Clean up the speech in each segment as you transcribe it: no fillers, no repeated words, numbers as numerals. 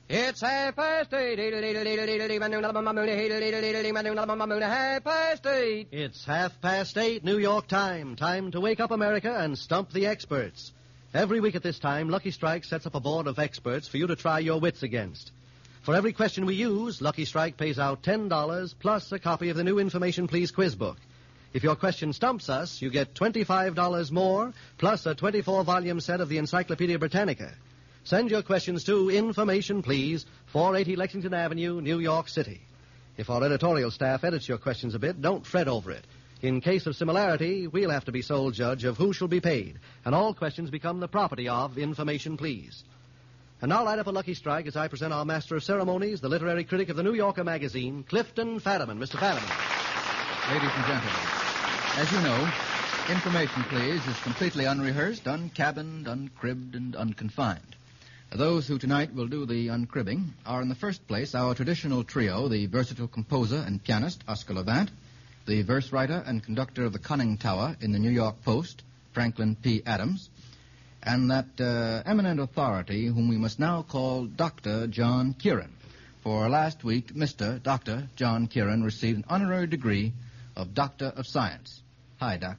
It's 8:30. It's 8:30, New York time. Time to wake up America and stump the experts. Every week at this time, Lucky Strike sets up a board of experts for you to try your wits against. For every question we use, Lucky Strike pays out $10 plus a copy of the new Information Please quiz book. If your question stumps us, you get $25 more plus a 24-volume set of the Encyclopedia Britannica. Send your questions to Information Please, 480 Lexington Avenue, New York City. If our editorial staff edits your questions a bit, don't fret over it. In case of similarity, we'll have to be sole judge of who shall be paid, and all questions become the property of Information Please. And now light up a Lucky Strike as I present our master of ceremonies, the literary critic of the New Yorker magazine, Clifton Fadiman. Mr. Fadiman. Ladies and gentlemen, as you know, Information Please is completely unrehearsed, uncabined, uncribbed, and unconfined. Those who tonight will do the uncribbing are in the first place our traditional trio, the versatile composer and pianist, Oscar Levant, the verse writer and conductor of the Conning Tower in the New York Post, Franklin P. Adams, and that eminent authority whom we must now call Dr. John Kieran. For last week, Mr. Dr. John Kieran received an honorary degree of Doctor of Science. Hi, Doc.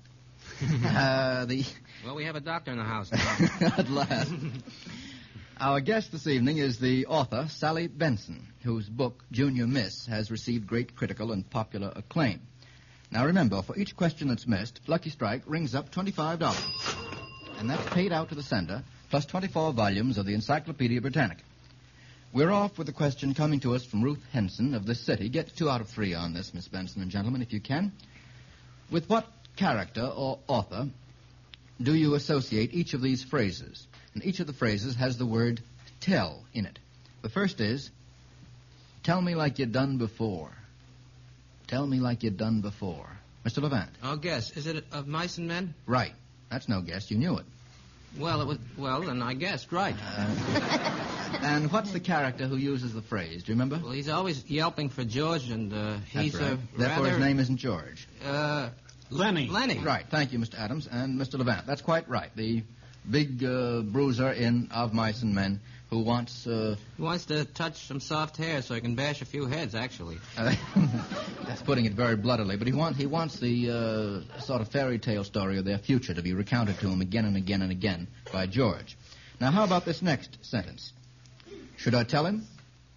Well, we have a doctor in the house now. At last. Our guest this evening is the author, Sally Benson, whose book, Junior Miss, has received great critical and popular acclaim. Now remember, for each question that's missed, Lucky Strike rings up $25. And that's paid out to the sender, plus 24 volumes of the Encyclopedia Britannica. We're off with a question coming to us from Ruth Henson of this city. Get 2 out of 3 on this, Miss Benson and gentlemen, if you can. With what character or author do you associate each of these phrases? And each of the phrases has the word tell in it. The first is, tell me like you done before. Tell me like you done before. Mr. Levant. I'll guess. Is it of Mice and Men? Right. That's no guess. You knew it. Well, then I guessed, right. And what's the character who uses the phrase? Do you remember? Well, he's always yelping for George, and he's That's right. Therefore, his name isn't George. Lenny. Right. Thank you, Mr. Adams and Mr. Levant. That's quite right. The big bruiser of Mice and Men who wants... He wants to touch some soft hair so he can bash a few heads, actually. That's putting it very bloodily. But he wants the sort of fairy tale story of their future to be recounted to him again and again and again by George. Now, how about this next sentence? Should I tell him?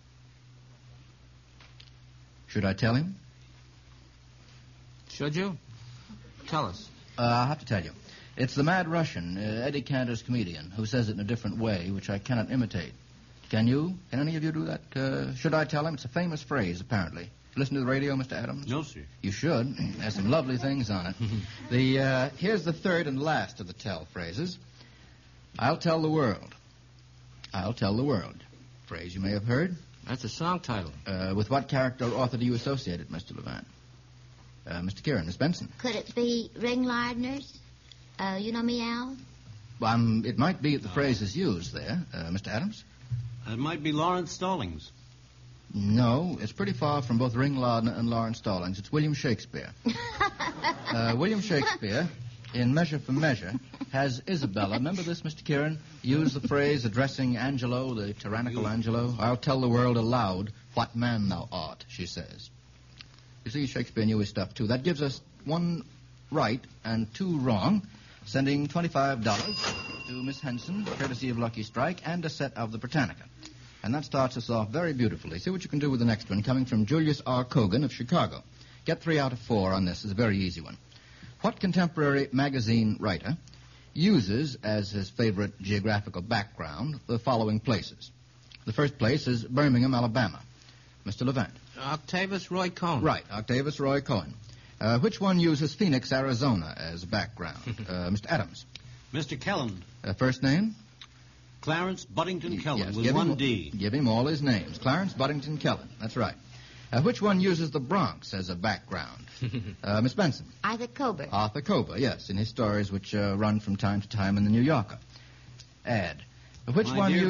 Should I tell him? Should you? Tell us. I'll have to tell you. It's the Mad Russian, Eddie Cantor's comedian, who says it in a different way, which I cannot imitate. Can you? Can any of you do that? Should I tell him? It's a famous phrase, apparently. Listen to the radio, Mr. Adams? No, sir. You should. There's some lovely things on it. Here's the third and last of the tell phrases. I'll tell the world. I'll tell the world. Phrase you may have heard. That's a song title. With what character or author do you associate it, Mr. Levant? Mr. Kieran, Miss Benson. Could it be Ring Lardner's? You know me, Al? Well, it might be that the phrase is used there. Mr. Adams? It might be Lawrence Stallings. No, it's pretty far from both Ring Lardner and Lawrence Stallings. It's William Shakespeare. William Shakespeare, in Measure for Measure, has Isabella, remember this, Mr. Kieran, use the phrase addressing Angelo, the tyrannical Angelo, I'll tell the world aloud what man thou art, she says. You see, Shakespeare knew his stuff, too. That gives us 1 right and 2 wrong, sending $25 to Miss Henson, courtesy of Lucky Strike, and a set of the Britannica. And that starts us off very beautifully. See what you can do with the next one, coming from Julius R. Cogan of Chicago. Get 3 out of 4 on this. It's a very easy one. What contemporary magazine writer uses as his favorite geographical background the following places? The first place is Birmingham, Alabama. Mr. Levant. Octavius Roy Cohen. Right, Octavius Roy Cohen. Which one uses Phoenix, Arizona as background? Mr. Adams. Mr. Kellen. First name? Clarence Buddington Kellen, yes, with 1 D. Give him all his names. Clarence Buddington Kellen. That's right. Which one uses the Bronx as a background? Miss Benson. Arthur Kober. Arthur Kober, yes, in his stories which run from time to time in the New Yorker. Which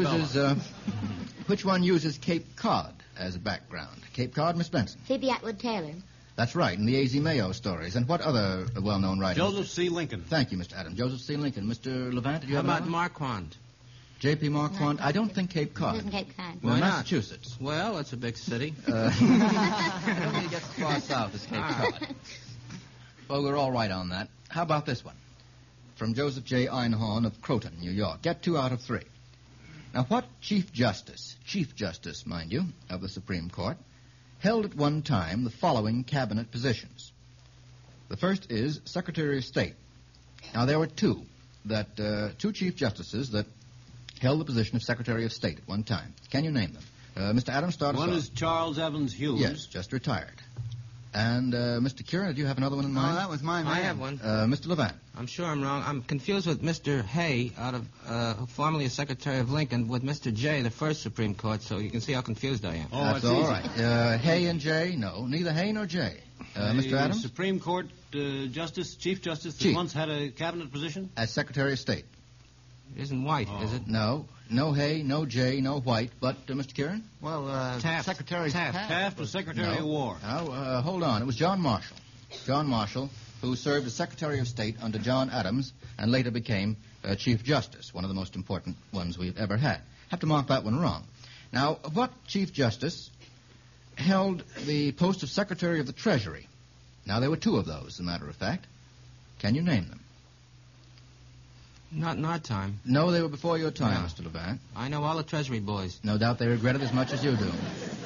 one uses Cape Cod as a background? Cape Cod, Miss Benson. Phoebe Atwood Taylor. That's right, in the A.Z. Mayo stories. And what other well-known writers? Joseph C. Lincoln. Thank you, Mr. Adams. Joseph C. Lincoln. Mr. Levant, did you How have about Marquand? J.P. Marquand, I don't think Cape Cod. It isn't Cape Cod. No, Why not? Massachusetts. Well, it's a big city. I don't think it gets as far south as Cape Cod. Well, we're all right on that. How about this one? From Joseph J. Einhorn of Croton, New York. Get 2 out of 3. Now, what Chief Justice, mind you, of the Supreme Court, held at one time the following cabinet positions? The first is Secretary of State. Now, there were two Chief Justices that held the position of Secretary of State at one time. Can you name them? Mr. Adams, start us off. One is Charles Evans Hughes. Yes, just retired. And Mr. Kieran, did you have another one in mind? Oh, that was my man. I have one. Mr. Levant. I'm sure I'm wrong. I'm confused with Mr. Hay, formerly a Secretary of Lincoln, with Mr. Jay, the first Supreme Court, so you can see how confused I am. Oh, That's it's all easy. right. Hay and Jay? No, neither Hay nor Jay. Mr. Adams? Supreme Court Chief Justice that Chief. once had a cabinet position? As Secretary of State. It isn't White, Oh. is it? No. No Hay, no Jay, no White, but Mr. Kieran? Well, Taft. Secretary Taft. Taft was Secretary of War. Now, hold on. It was John Marshall. John Marshall, who served as Secretary of State under John Adams and later became Chief Justice, one of the most important ones we've ever had. Have to mark that one wrong. Now, what Chief Justice held the post of Secretary of the Treasury? Now, there were 2 of those, as a matter of fact. Can you name them? Not in our time. No, they were before your time, No. Mr. Levant. I know all the Treasury boys. No doubt they regret it as much as you do.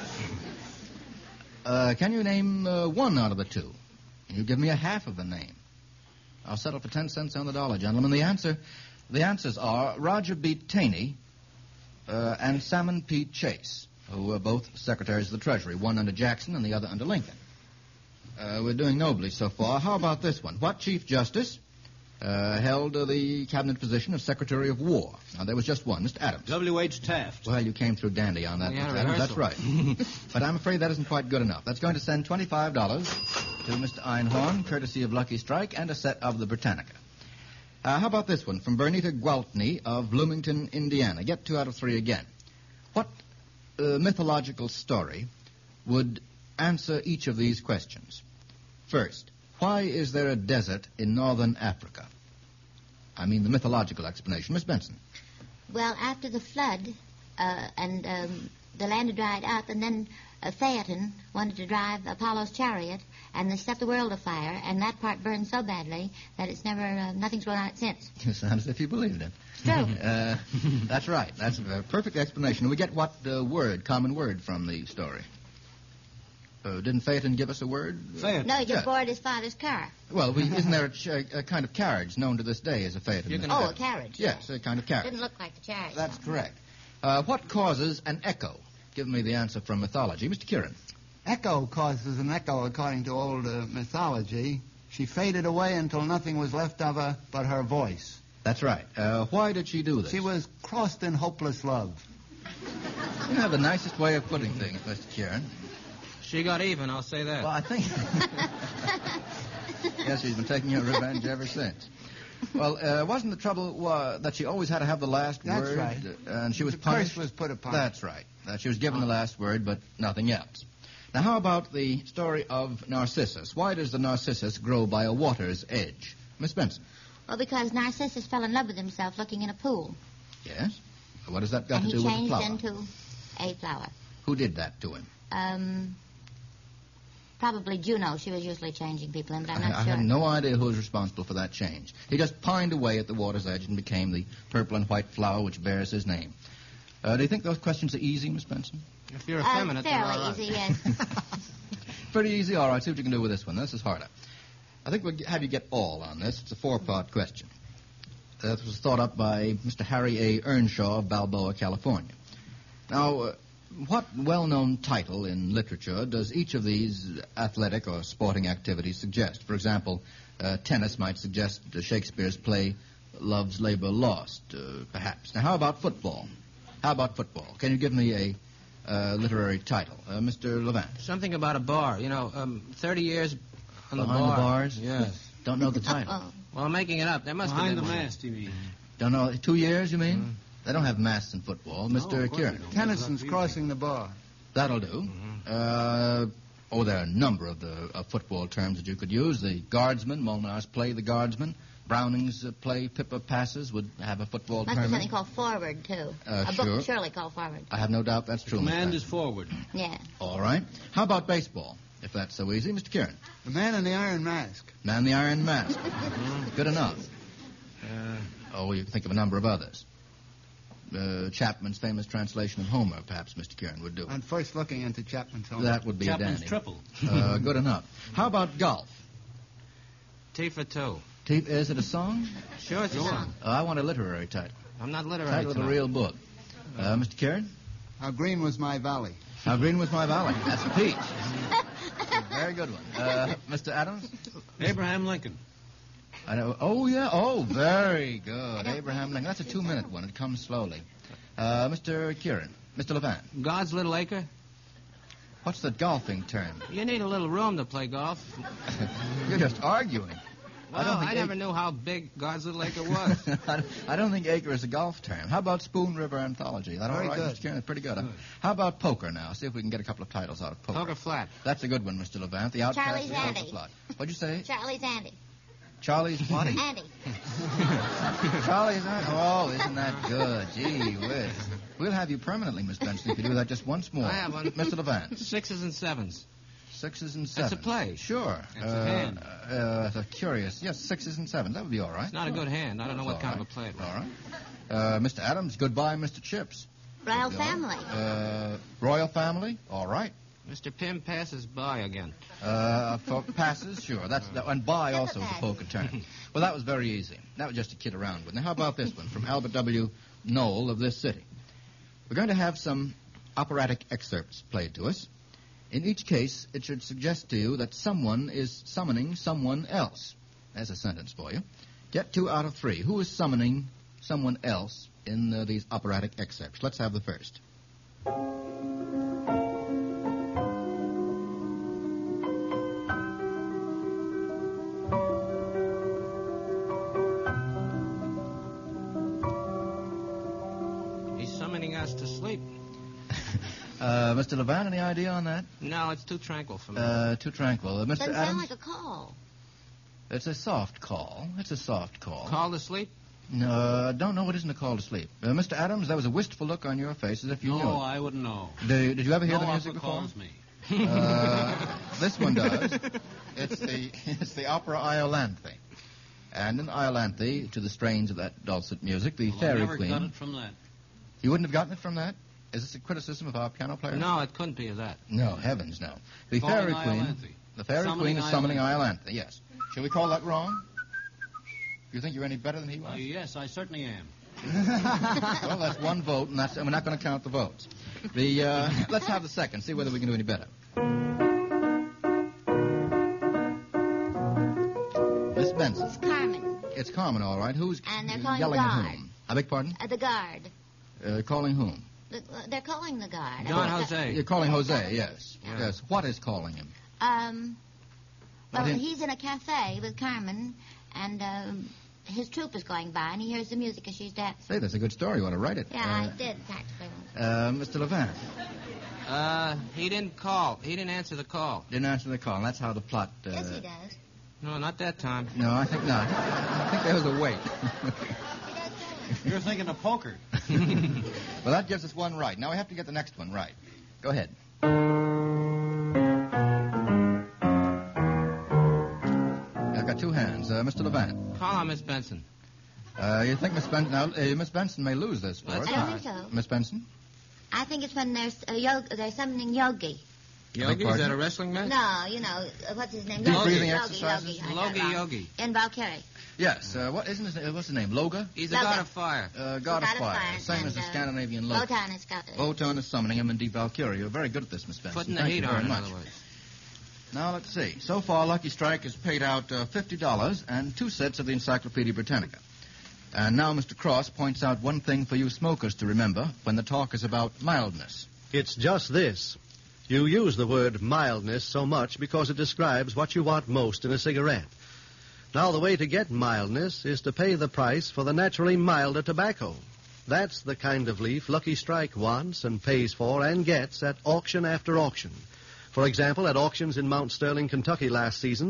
Can you name 1 out of the 2? You give me a half of the name. I'll settle for 10 cents on the dollar, gentlemen. The answers are Roger B. Taney and Salmon P. Chase, who were both Secretaries of the Treasury, one under Jackson and the other under Lincoln. We're doing nobly so far. How about this one? What Chief Justice held the cabinet position of Secretary of War? Now, there was just one, Mr. Adams. W.H. Taft. Well, you came through dandy on that, Yeah, Mr. Adams. That's rehearsal. right. But I'm afraid that isn't quite good enough. That's going to send $25 to Mr. Einhorn, courtesy of Lucky Strike, and a set of the Britannica. How about this one from Bernita Gwaltney of Bloomington, Indiana? Get 2 out of 3 again. What mythological story would answer each of these questions? First, why is there a desert in northern Africa? I mean the mythological explanation. Miss Benson. Well, after the flood, and the land had dried up, and then Phaeton wanted to drive Apollo's chariot, and they set the world afire, and that part burned so badly that it's never, nothing's grown on it since. You sound as if you believed it. It's true. That's right. That's a perfect explanation. We get what common word from the story? Didn't Phaeton give us a word? Phaeton. No, he just Yeah. borrowed his father's car. Well, isn't there a kind of carriage known to this day as a Phaeton? You can- Oh, a carriage. Yes, a kind of carriage. Didn't look like the chariot. That's correct. What causes an echo? Give me the answer from mythology. Mr. Kieran. Echo causes an echo, according to old mythology. She faded away until nothing was left of her but her voice. That's right. Why did she do this? She was crossed in hopeless love. You have the nicest way of putting things, Mr. Kieran. She got even, I'll say that. Well, I think... Yes, she's been taking her revenge ever since. Well, wasn't the trouble that she always had to have the last That's word? right. And she was The punished? curse was put upon her. That's right. She was given the last word, but nothing else. Now, how about the story of Narcissus? Why does the Narcissus grow by a water's edge? Miss Benson. Well, because Narcissus fell in love with himself looking in a pool. Yes? What has that got And to he do with the changed flower? into a flower. Who did that to him? Probably Juno. She was usually changing people in, but I'm I not sure. have no idea who was responsible for that change. He just pined away at the water's edge and became the purple and white flower which bears his name. Do you think those questions are easy, Miss Benson? If you're effeminate, they're Fairly all right. easy, yes. Pretty easy. All right, see what you can do with this one. This is harder. I think we'll have you get all on this. It's a 4-part question. This was thought up by Mr. Harry A. Earnshaw of Balboa, California. Now, what well-known title in literature does each of these athletic or sporting activities suggest? For example, tennis might suggest Shakespeare's play Love's Labor Lost, perhaps. Now, how about football? Can you give me a literary title? Mr. Levant. Something about a bar. 30 years on Behind the the bar. bars? Yes. Don't know the title. Oh. Well, I'm making it up. There must Behind have the been one. mast, you mean? Don't know. 2 years, you mean? They don't have masts in football. No, Mr. of course Kieran. they don't. Tennyson's crossing the bar. That'll do. There are a number of football terms that you could use. The guardsman, Molnar's play, the guardsman. Browning's play Pippa Passes would have a football Must be tournament. something called Forward, too. A Sure. book surely called Forward. I have no doubt that's true. Miss Command Benson. is forward. Yeah. All right. How about baseball, if that's so easy? Mr. Kieran. The Man in the Iron Mask. Man in the Iron Mask. Good enough. You can think of a number of others. Chapman's famous translation of Homer, perhaps Mr. Kieran would do it. On first looking into Chapman's home. That would be Chapman's a dandy. triple. Good enough. How about golf? T for two. Is it a song? Sure, it's a song. I want a literary title. I'm not literary Title of a tonight. real book. Mr. Kieran? How green was my valley? How green was my valley? That's a peach. Very good one. Mr. Adams? Abraham Lincoln. I know. Oh, yeah. Oh, very good. Abraham Lincoln. That's a 2-minute one. It comes slowly. Mr. Kieran. Mr. Levant. God's Little Acre? What's the golfing term? You need a little room to play golf. You're just arguing. Well, I never knew how big God's Little Acre was. I don't think acre is a golf term. How about Spoon River Anthology? Is that all Very right, good. Mr. Kieran? That's pretty good. Huh? How about poker now? See if we can get a couple of titles out of poker. Poker Flat. That's a good one, Mr. Levant. The Outcast Charlie's of Poker Andy. Flat. What'd you say? Charlie's Andy. Charlie's what? Andy. Charlie's Andy. Oh, isn't that good? Gee whiz. We'll have you permanently, Miss Benson, if you do that just once more. I have one. Mr. Levant. Sixes and sevens. Sixes and sevens. That's a play. Sure. It's a hand. That's a curious. Yes, sixes and sevens. That would be all right. It's not a good hand. I don't know what All kind right. of a play it was. All right. Mr. Adams, goodbye, Mr. Chips. Royal Go. Family. Royal Family. All right. Mr. Pym passes by again. For passes, sure. And by Pippa also is a passes. poker term. Well, that was very easy. That was just to kid around with. Now, how about this one from Albert W. Knoll of this city? We're going to have some operatic excerpts played to us. In each case, it should suggest to you that someone is summoning someone else. There's a sentence for you. Get 2 out of 3. Who is summoning someone else in these operatic excerpts? Let's have the first. He's summoning us to sleep. Mr. Levant, any idea on that? No, it's too tranquil for me. Too tranquil. Mr. Doesn't Adams? sound like a call. It's a soft call. It's a soft call. Call to sleep? No, don't know what isn't a call to sleep. Mr. Adams, there was a wistful look on your face as if you knew No, it. I wouldn't know. Did you ever hear No the music opera before? calls me. This one does. It's the opera Iolanthe. And in Iolanthe, to the strains of that dulcet music, the Well, I fairy never queen. got it from that. You wouldn't have gotten it from that? Is this a criticism of our piano player? No, it couldn't be that. No, heavens, no. The Calling fairy queen. Iolanthe. The fairy Summoning queen is summoning Iolanthe. Iolanthe. Yes. Shall we call that wrong? You think you're any better than he was? Yes, I certainly am. Well, that's one vote, and we're not going to count the votes. Let's have the second. See whether we can do any better. Miss Benson. It's Carmen. It's Carmen, all right. Who's And they're calling yelling guard. at whom? I beg pardon? The guard. Calling whom? They're calling the guard. John I think Jose. You're calling Jose, yes. Yeah. Yes. What is calling him? Well, What in- he's in a cafe with Carmen, and his troupe is going by, and he hears the music as she's dancing. Say, that's a good story. You ought to write it. Yeah, I did practically. Mr. Levant. He didn't call. He didn't answer the call. Didn't answer the call. That's how the plot... Yes, he does. No, not that time. No, I think not. I think there was a wait. You're thinking of poker. Well, that gives us one right. Now we have to get the next one right. Go ahead. I've got 2 hands. Mr. Levant. Call on Miss Benson. You think Miss Benson... Now, Miss Benson may lose this for us. I don't think so. Miss Benson? I think it's when they're summoning Yogi. Yogi? Is that a wrestling match? No, you know, what's his name? Deep Yogi. breathing Yogi, exercises? Yogi. I got Logi it wrong. Yogi. In Valkyrie. Yes. What's his name? Loga? He's the Loga. god of fire. God of Fire. Same and, as the Scandinavian Loga. Wotan is got Wotan is summoning him in Deep Valkyrie. You're very good at this, Miss Benson. Putting the Thank heat you on, very in much. other words. Now, let's see. So far, Lucky Strike has paid out $50 and 2 sets of the Encyclopedia Britannica. And now Mr. Cross points out one thing for you smokers to remember when the talk is about mildness. It's just this. You use the word mildness so much because it describes what you want most in a cigarette. Now, the way to get mildness is to pay the price for the naturally milder tobacco. That's the kind of leaf Lucky Strike wants and pays for and gets at auction after auction. For example, at auctions in Mount Sterling, Kentucky last season,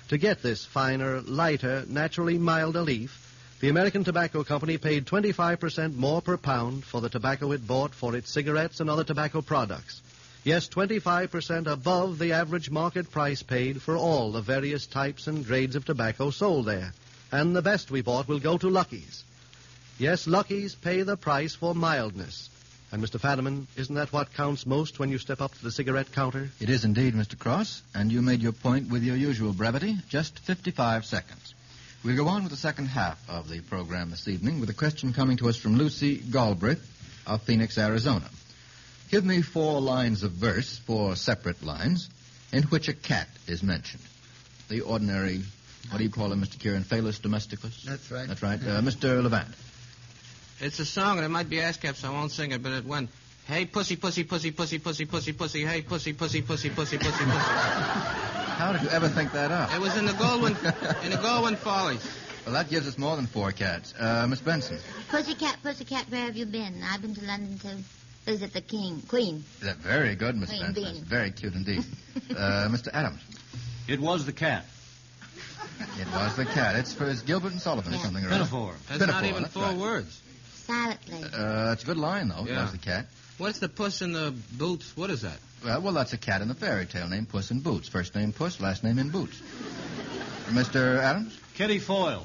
To get this finer, lighter, naturally milder leaf, the American Tobacco Company paid 25% more per pound for the tobacco it bought for its cigarettes and other tobacco products. Yes, 25% above the average market price paid for all the various types and grades of tobacco sold there. And the best we bought will go to Lucky's. Yes, Lucky's pay the price for mildness. And, Mr. Fadiman, isn't that what counts most when you step up to the cigarette counter? It is indeed, Mr. Cross, and you made your point with your usual brevity, just 55 seconds. We'll go on with the second half of the program this evening with a question coming to us from Lucy Galbraith of Phoenix, Arizona. Give me 4 lines of verse, 4 separate lines, in which a cat is mentioned. The ordinary, what do you call him, Mr. Kieran, Phallus domesticus? That's right. That's right. Mr. Levant. It's a song, and it might be ASCAP, so I won't sing it, but it went, hey, pussy, pussy, pussy, pussy, pussy, pussy, pussy, hey, pussy, pussy, pussy, pussy, pussy, pussy. How did you ever think that up? It was in the Goldwyn Follies. Well, that gives us more than 4 cats. Miss Benson. Pussycat, pussycat, where have you been? I've been to London to visit the Queen. That's very good, Miss Queen Benson. Bean. That's very cute indeed. Mr. Adams. It was the cat. It was the cat. It's Gilbert and Sullivan or Yeah. something. or Pinafore. That's Pinafore, not even that's 4 right. words. Silently. It's a good line, though. It Yeah. was the cat. What's the puss in the boots? What is that? Well, that's a cat in the fairy tale named Puss in Boots. First name Puss, last name in Boots. Mr. Adams? Kitty Foyle.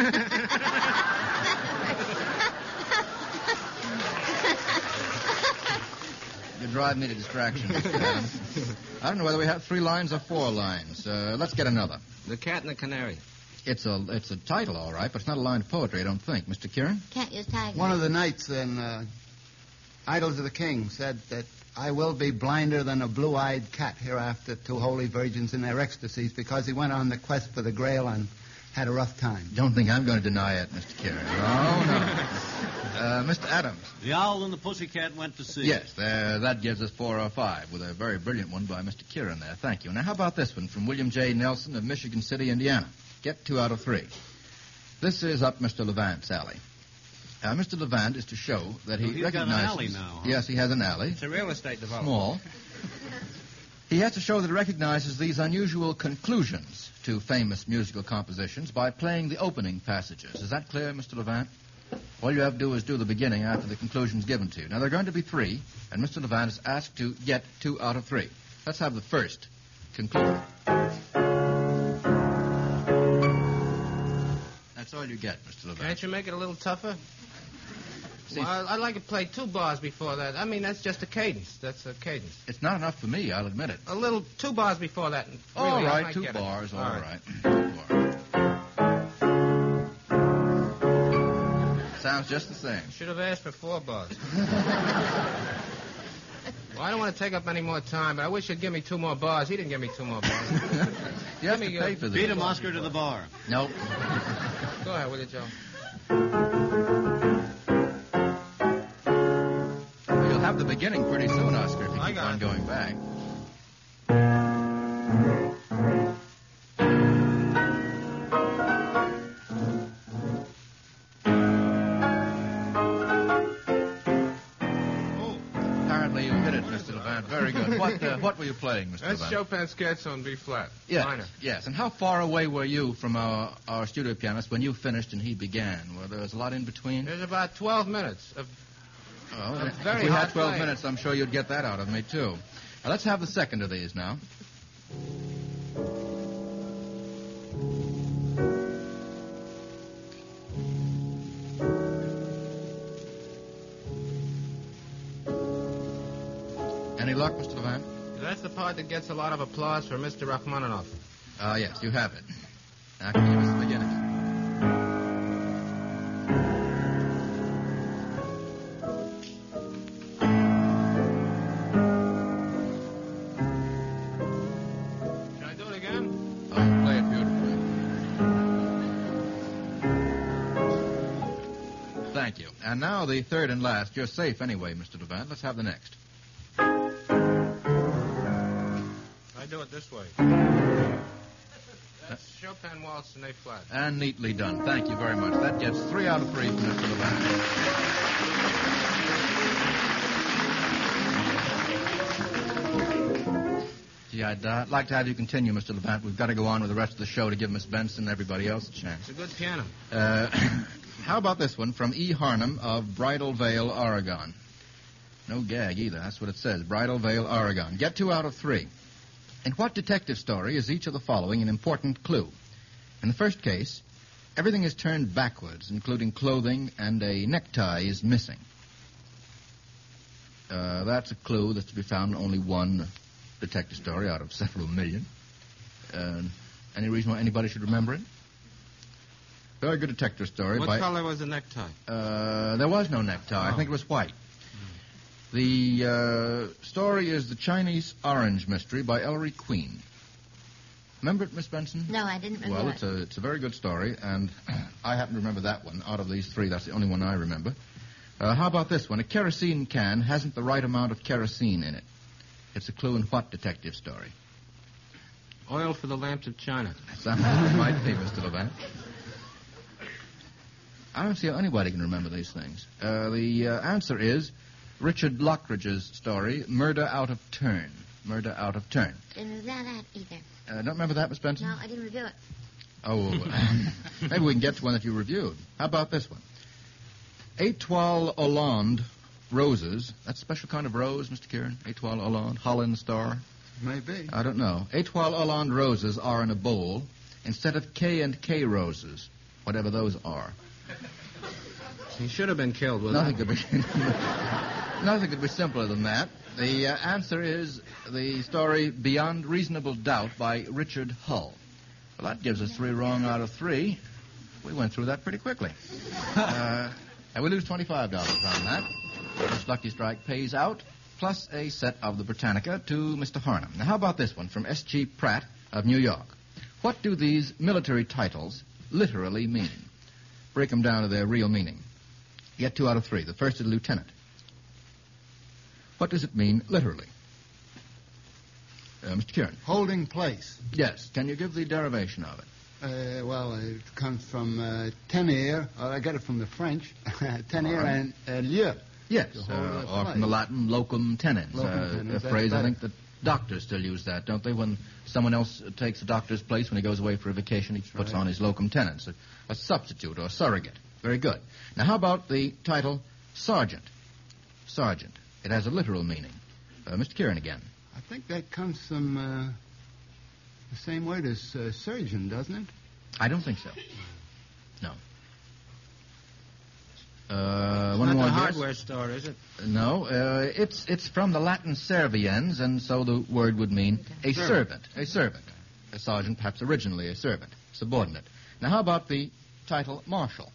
You drive me to distraction, Mr. Adams. I don't know whether we have 3 lines or 4 lines. Let's get another. The Cat and the Canary. It's a title, all right, but it's not a line of poetry, I don't think. Mr. Kieran? Can't use tiger. One of the knights in Idols of the King said that I will be blinder than a blue-eyed cat hereafter to holy virgins in their ecstasies because he went on the quest for the Grail and had a rough time. Don't think I'm going to deny it, Mr. Kieran. No. Mr. Adams? The owl and the pussycat went to sea. Yes, that gives us 4 or 5, with a very brilliant one by Mr. Kieran there. Thank you. Now, how about this one from William J. Nelson of Michigan City, Indiana? Get 2 out of 3. This is up Mr. Levant's alley. Mr. Levant is to show that he He's got an recognizes... alley now, huh? Yes, he has an alley. It's a real estate development. Small. He has to show that he recognizes these unusual conclusions to famous musical compositions by playing the opening passages. Is that clear, Mr. Levant? All you have to do is do the beginning after the conclusion's given to you. Now, there are going to be 3, and Mr. Levant is asked to get 2 out of 3. Let's have the first conclusion. That's all you get, Mr. Levant. Can't you make it a little tougher? See, Well, I'd like to play 2 bars before that. I mean, that's just a cadence. That's a cadence. it's not enough for me, I'll admit it. A little 2 bars before that. and All really, I right, might 2 get it. bars, all right. 2 bars. Sounds just the same. Should have asked for 4 bars. Well, I don't want to take up any more time, but I wish you'd give me 2 more bars. He didn't give me 2 more bars. You have Give to me, pay for Beat this. him, Oscar, to the bar. Nope. Go ahead with it, Joe. You'll have the beginning pretty soon, Oscar, if you I keep got on it. going back. Oh, Apparently you hit it, Mr. Levant. Very good. What were you playing, Mr. that's Levant? Chopin's Scherzo in B flat. Yes, Minor. yes. And how far away were you from our studio pianist when you finished and he began? Were there was a lot in between? There's about 12 minutes of Oh, very if we had hard 12 playing. minutes, I'm sure you'd get that out of me, too. Now, let's have the second of these now. Any luck, Mr. Levant? That's the part that gets a lot of applause for Mr. Rachmaninoff. Yes, you have it. Now, can you give us the beginning? Can I do it again? Oh, you play it beautifully. Thank you. And now the third and last. You're safe anyway, Mr. Levant. Let's have the next. I do it this way. That's Chopin Waltz in A flat. And neatly done. Thank you very much. That gets 3 out of 3 from Mr. Levant. Gee, I'd like to have you continue, Mr. Levant. We've got to go on with the rest of the show to give Miss Benson and everybody else a chance. It's a good piano. How about this one from E. Harnham of Bridal Veil, Oregon? No gag either. That's what it says. Bridal Veil, Oregon. Get 2 out of 3. In what detective story is each of the following an important clue? In the first case, everything is turned backwards, including clothing, and a necktie is missing. That's a clue that's to be found in only one detective story out of several million. Any reason why anybody should remember it? Very good detective story. What color was the necktie? There was no necktie. I think it was white. The story is The Chinese Orange Mystery by Ellery Queen. Remember it, Miss Benson? No, I didn't remember Well, it. it's a very good story, and I happen to remember that one. Out of these 3, that's the only one I remember. How about this one? A kerosene can hasn't the right amount of kerosene in it. It's a clue in what detective story? Oil for the lamps of China. That might be, Mr. Levant. I don't see how anybody can remember these things. The answer is Richard Lockridge's story, Murder Out of Turn. Murder Out of Turn. Didn't remember that either. Don't remember that, Miss Benson? No, I didn't review it. Oh, maybe we can get to one that you reviewed. How about this one? Étoile Hollande roses. That's a special kind of rose, Mr. Kieran? Étoile Hollande, Holland star? Maybe. I don't know. Étoile Hollande roses are in a bowl instead of K and K roses, whatever those are. He should have been killed with Nothing that. could be nothing could be simpler than that. The answer is the story Beyond Reasonable Doubt by Richard Hull. Well, that gives us 3 wrong out of 3. We went through that pretty quickly. And we lose $25 on that. This Lucky Strike pays out, plus a set of the Britannica to Mr. Harnham. Now, how about this one from S.G. Pratt of New York? What do these military titles literally mean? Break them down to their real meaning. Get 2 out of 3. The first is lieutenant. What does it mean literally? Mr. Kieran. Holding place. Yes. Can you give the derivation of it? Well, it comes from tenir. I got it from the French. Tenir Right. and lieu. Yes. To hold a Or place. from the Latin locum tenens. Locum tenens, A that's phrase I better. think that doctors still use that, don't they? When someone else takes a doctor's place when he goes away for a vacation, he puts right. on his locum tenens, a substitute or surrogate. Very good. Now, how about the title sergeant? Sergeant. It has a literal meaning. Mr. Kieran again. I think that comes from the same word as surgeon, doesn't it? I don't think so. No. It's One not more the guess? hardware store, is it? No, it's from the Latin serviens, and so the word would mean a servant. A servant. A sergeant, perhaps originally a servant, subordinate. Now, how about the title marshal?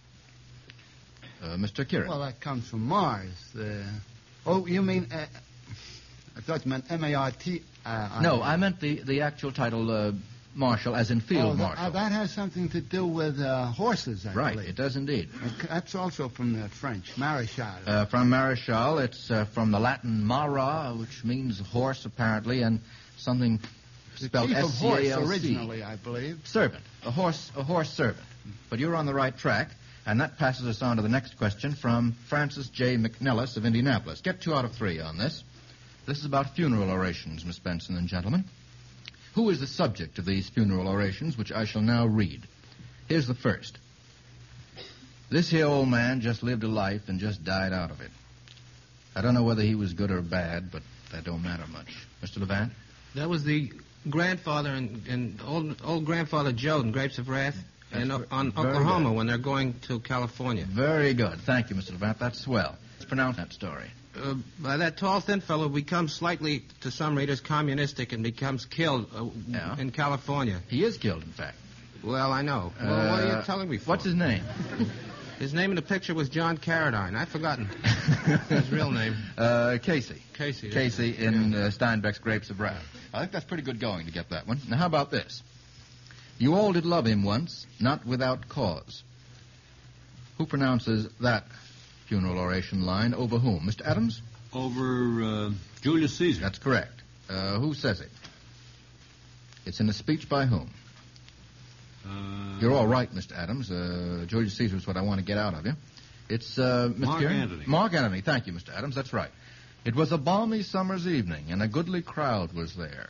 Mr. Kieran. Well, that comes from Mars. Oh, you mean... I thought you meant M-A-R-T. No, I meant the actual title marshal, as in field marshal. That has something to do with horses, I Right, believe. it does indeed. That's also from the French, maréchal. From Maréchal, it's from the Latin mara, which means horse, apparently, and something The spelled chief of horse S-C-A-L-C. originally, I believe. Servant, a horse servant. But you're on the right track, and that passes us on to the next question from Francis J. McNellis of Indianapolis. Get 2 out of 3 on this. This is about funeral orations, Miss Benson and gentlemen. Who is the subject of these funeral orations, which I shall now read? Here's the first. This here old man just lived a life and just died out of it. I don't know whether he was good or bad, but that don't matter much. Mr. Levant? That was the grandfather and old grandfather Joe in Grapes of Wrath on very Oklahoma good. when they're going to California. Very good. Thank you, Mr. Levant. That's swell. Let's pronounce that story. That tall, thin fellow becomes slightly, to some readers, communistic and becomes killed Yeah. in California. He is killed, in fact. Well, I know. Well, what are you telling me for? What's his name? His name in the picture was John Carradine. I've forgotten his real name. Casey. Casey. Casey in Steinbeck's Grapes of Wrath. I think that's pretty good going to get that one. Now, how about this? You all did love him once, not without cause. Who pronounces that funeral oration line over whom? Mr. Adams? Over Julius Caesar. That's correct. Who says it? It's in a speech by whom? You're all right, Mr. Adams. Julius Caesar is what I want to get out of you. It's Mr. Mark Kieran? Antony. Mark Antony. Thank you, Mr. Adams. That's right. It was a balmy summer's evening, and a goodly crowd was there.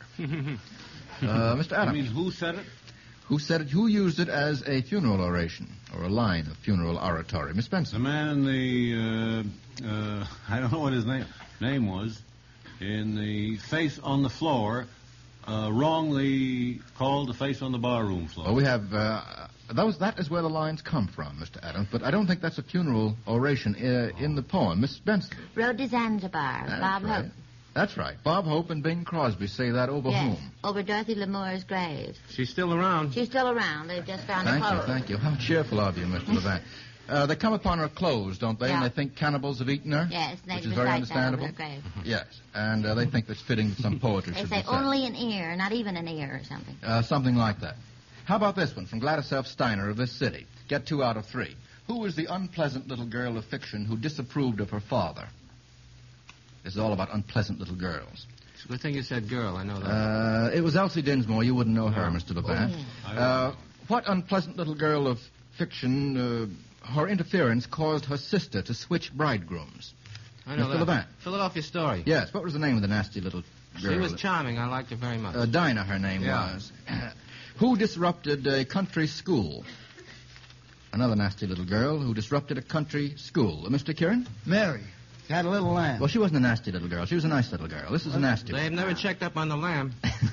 Mr. I Adams. mean, who said it? Who said it? Who used it as a funeral oration, or a line of funeral oratory? Miss The Benson. man in the, I don't know what his name was, in the face on the floor, wrongly called the face on the barroom floor. Well, we have, that is where the lines come from, Mr. Adams, but I don't think that's a funeral oration in the poem. Miss Benson. Road to Zanzibar, That's Bob right. Hope. That's right. Bob Hope and Bing Crosby say that over Yes, whom? over Dorothy Lamour's grave. She's still around. She's still around. They've just found Thank her you, clothes. thank you. How cheerful of you, Mr. Levant. They come upon her clothes, don't they? Yeah. And they think cannibals have eaten her? Yes, they Which is very recite that over understandable. her grave. Yes, and they think that's fitting that some poetry They should say be said. only an ear, not even an ear or something. Something like that. How about this one from Gladys F. Steiner of this city? Get 2 out of 3. Who was the unpleasant little girl of fiction who disapproved of her father? This is all about unpleasant little girls. It's a good thing you said girl. I know that. It was Elsie Dinsmore. You wouldn't know her, Mr. Levant. I- What unpleasant little girl of fiction, her interference caused her sister to switch bridegrooms? I know Mr. that. Levant. Philadelphia Story. Yes, what was the name of the nasty little girl? She was charming. I liked her very much. Dinah, her name Yeah. was. Who disrupted a country school? Another nasty little girl who disrupted a country school. Mr. Kieran? Mary. She had a little lamb. Well, she wasn't a nasty little girl. She was a nice little girl. This is a nasty They've one. never checked up on the lamb.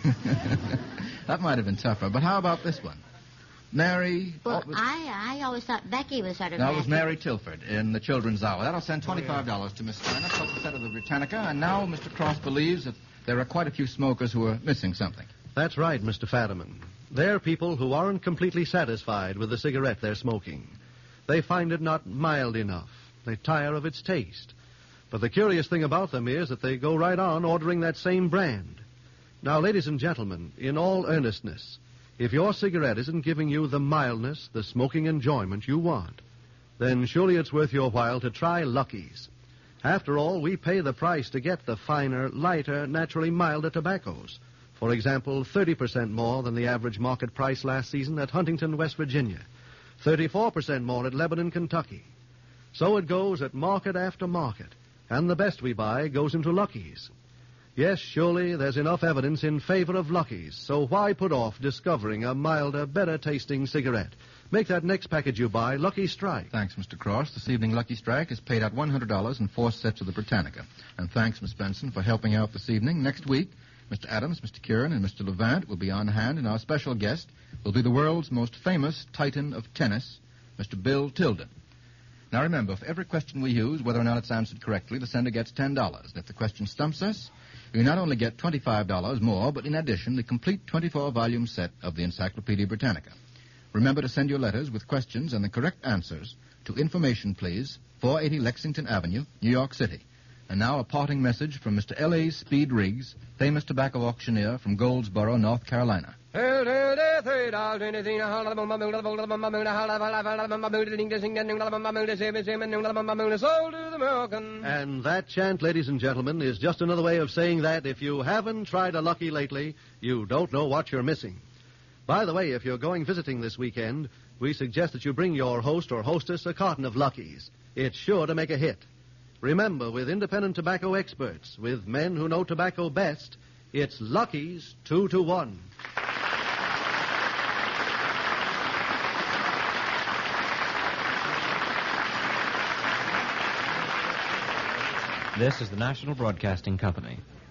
That might have been tougher. But how about this one? Mary... Well, I always thought Becky was sort of That was nasty. Mary Tilford in the Children's Hour. That'll send $25 to Miss Steiner, plus a set of the Britannica. And now Mr. Cross believes that there are quite a few smokers who are missing something. That's right, Mr. Fadiman. They're people who aren't completely satisfied with the cigarette they're smoking. They find it not mild enough. They tire of its taste. But the curious thing about them is that they go right on ordering that same brand. Now, ladies and gentlemen, in all earnestness, if your cigarette isn't giving you the mildness, the smoking enjoyment you want, then surely it's worth your while to try Lucky's. After all, we pay the price to get the finer, lighter, naturally milder tobaccos. For example, 30% more than the average market price last season at Huntington, West Virginia. 34% more at Lebanon, Kentucky. So it goes at market after market, and the best we buy goes into Lucky's. Yes, surely there's enough evidence in favor of Lucky's, so why put off discovering a milder, better-tasting cigarette? Make that next package you buy Lucky Strike. Thanks, Mr. Cross. This evening, Lucky Strike has paid out $100 in 4 sets of the Britannica. And thanks, Miss Benson, for helping out this evening. Next week, Mr. Adams, Mr. Kieran, and Mr. Levant will be on hand, and our special guest will be the world's most famous titan of tennis, Mr. Bill Tilden. Now, remember, for every question we use, whether or not it's answered correctly, the sender gets $10. And if the question stumps us, we not only get $25 more, but in addition, the complete 24-volume set of the Encyclopedia Britannica. Remember to send your letters with questions and the correct answers to information, please, 480 Lexington Avenue, New York City. And now a parting message from Mr. L.A. Speed Riggs, famous tobacco auctioneer from Goldsboro, North Carolina. And that chant, ladies and gentlemen, is just another way of saying that if you haven't tried a Lucky lately, you don't know what you're missing. By the way, if you're going visiting this weekend, we suggest that you bring your host or hostess a carton of Lucky's. It's sure to make a hit. Remember, with independent tobacco experts, with men who know tobacco best, it's Lucky's 2-to-1. This is the National Broadcasting Company.